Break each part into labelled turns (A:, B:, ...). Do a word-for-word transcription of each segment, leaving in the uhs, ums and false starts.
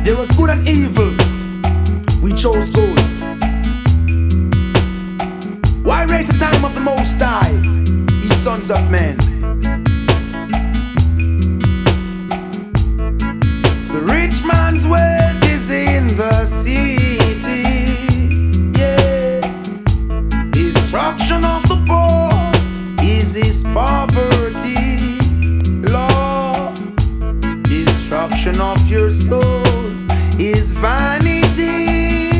A: There was good and evil. We chose good. Why raise the time of the Most High, ye sons of men? The rich man's wealth is in the city, yeah. Destruction of the poor is his poverty, Lord. Destruction of your soul is vanity.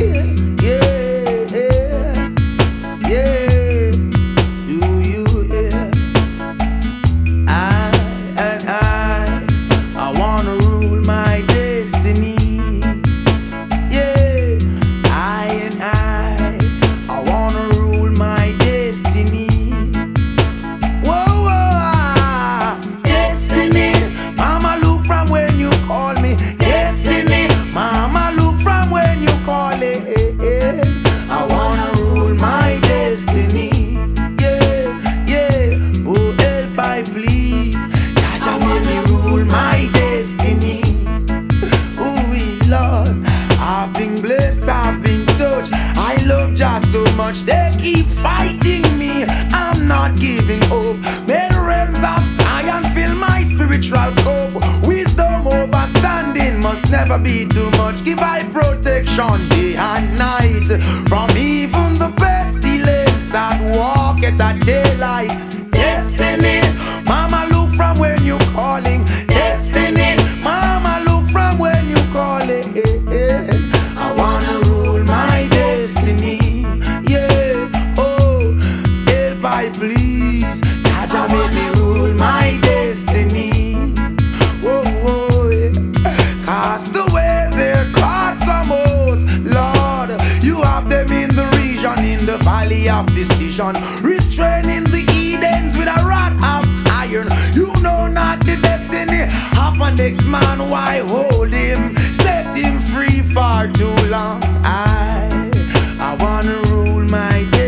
A: So much they keep fighting me, I'm not giving up. May the realms of Zion fill my spiritual cup. Wisdom overstanding must never be too much. Give I protection day and night from even the pestilence that walk at that daylight. Destiny, mama, look from when you calling. Destiny, mama, look from when you calling. I wanna rule my destiny. Please, Jaja, make me rule my destiny. Whoa, whoa, yeah. Cast away their cards most, Lord. You have them in the region, in the valley of decision, restraining the Edens with a rod of iron. You know not the destiny of an next man. Why hold him? Set him free for too long. I, I wanna rule my destiny.